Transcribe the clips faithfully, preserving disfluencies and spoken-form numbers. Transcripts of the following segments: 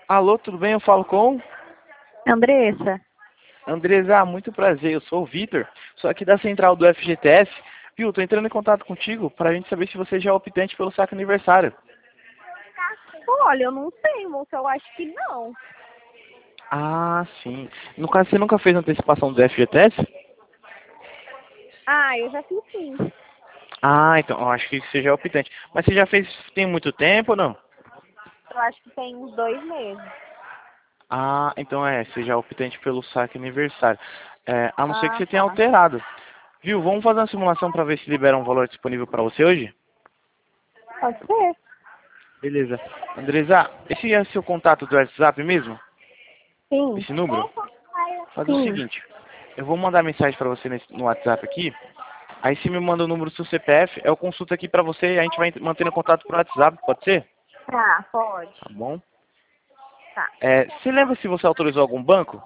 Alô, tudo bem? Eu falo com Andressa, Andresa. Muito prazer, eu sou o Vitor, sou aqui da central do F G T S. Viu, tô entrando em contato contigo para a gente saber se você já é optante pelo saque aniversário. olha, eu não sei, moça, eu acho que não. Ah, sim. No caso, você nunca fez antecipação do F G T S? Ah, eu já fiz sim. Ah, então, eu acho que você já é optante. Mas você já fez tem muito tempo ou não? Eu acho que tem uns dois meses. Ah, então é, você já é optante pelo saque aniversário. É, a não ser que Ah, você tenha tá. alterado. Viu, vamos fazer uma simulação para ver se libera um valor disponível para você hoje? Pode ser? Beleza. Andresa, esse é seu contato do WhatsApp mesmo? Sim. Esse número? Faz o Sim. seguinte, eu vou mandar mensagem para você nesse- no WhatsApp aqui, aí você me manda o número do seu C P F, eu consulto aqui para você e a gente vai mantendo contato por WhatsApp, pode ser? Tá, pode. Tá bom. Tá. É, você lembra se você autorizou algum banco?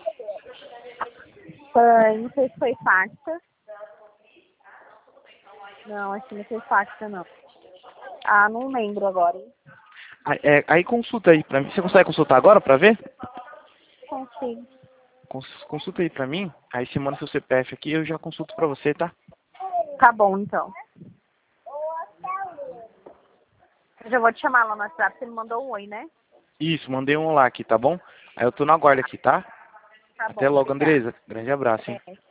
Ah, não sei se foi faxa. Não, acho que não foi faxa, não. Ah, não lembro agora, hein? Aí, é, aí consulta aí pra mim. Você consegue consultar agora para ver? Consigo. Cons- Consulta aí pra mim, aí você manda seu C P F aqui e eu já consulto pra você, tá? Tá bom, então. Eu já vou te chamar lá no WhatsApp, você me mandou um oi, né? Isso, mandei um lá aqui, tá bom? Aí eu tô na guarda aqui, tá? Tá Até bom, logo, obrigada. Andresa. Grande abraço, hein? Até.